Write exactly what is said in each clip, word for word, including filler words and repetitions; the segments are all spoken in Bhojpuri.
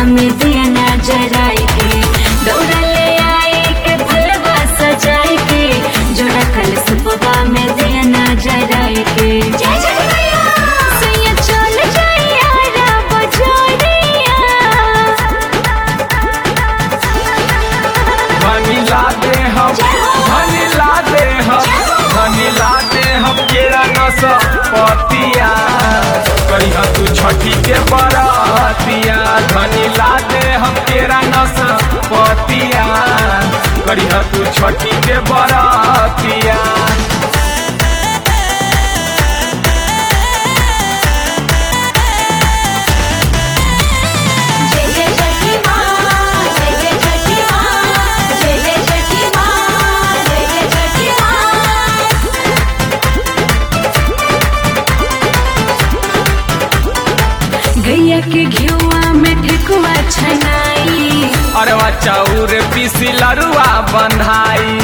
में दिया ना जराई के दौड़ा ले आए के फलवा सजाई के जोड़ा कल सुबह में दिया ना जराई के सैया चल जाई यारा बजरिया धनी ला दे हम धनी ला दे हम धनी ला दे हम केरा नस पतिया कहिया तू छठी के बरतिया धनी ला दे हम केरा नस पतिया कहिया तू छठी के बरतिया गैया के घिउआ में ठेकुआ छनाई अरवा चाउर पीसी लरुआ बंधाई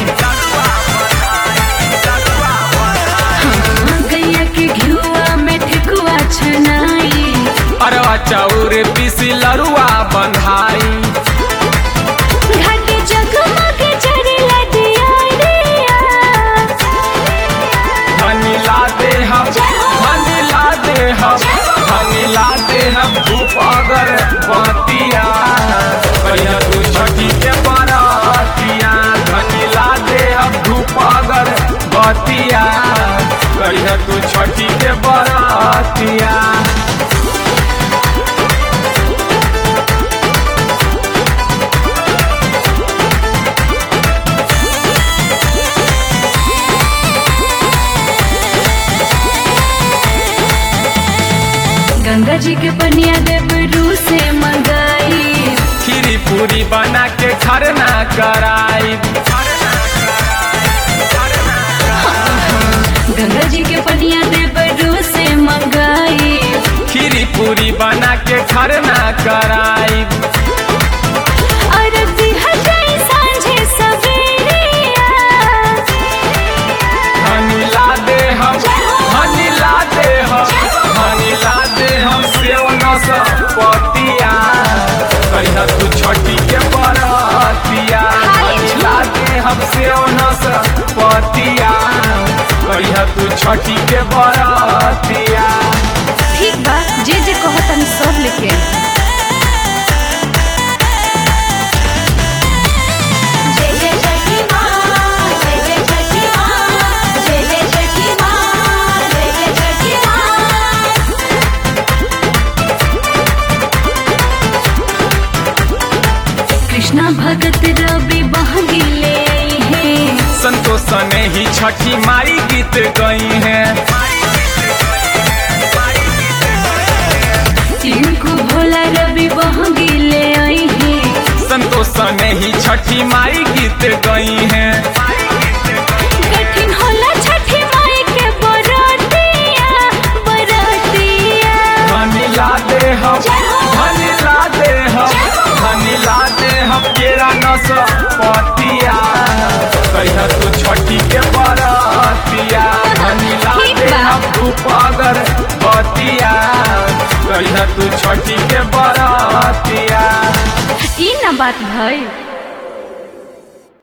गैया के घिउआ में ठेकुआ छनाई अरवा चाउर पीसी लरुआ बंधाई घाटे जगमग जरेला दियारिया धनी ला दे हम धनी ला दे हम धनी ला दे हम धूप अगर बतिया कहिया तू छठी के बरतिया धनी ला दे हम धूप अगर बतिया कहिया तू छठी के बरतिया गंगा जी के पनिया देवरू से मंगाई खीरी पूरी बना के खरना कराई गंगा जी के पनिया देवरू से मंगाई खीरी पूरी बना के खरना कराई आरती हजाई सांझे सवेरिया धनी ला दे हम धनी ला दे हम धनी ला दे हम सेव नस पतिया कहिया तू छठी के बरतिया धनी ला दे हम सेव नस पतिया कहिया तू छठी के बरतिया ठीक बा जे जे कहतन सब लेके जय जय छठी माँ जय जय छठी माँ जय जय छठी माँ जय जय छठी माँ कृष्णा भगत रवि बहगी ले आई है संतोष ने ही छठी माई गीत गई हैं टिंकू भोला रवि बहगी ले आई है संतोष ने ही छठी माई गीत गई हैं कठिन होला छठी माई के बरतिया बरतिया धनी ला दे हम धनी ला दे हम धनी ला दे हम केरा नस पतिया कहिया तू छठी के बरतिया धनी ला दे हम धूप अगर बतिया कहिया तू छठी के बरतिया ई ना बात भाई।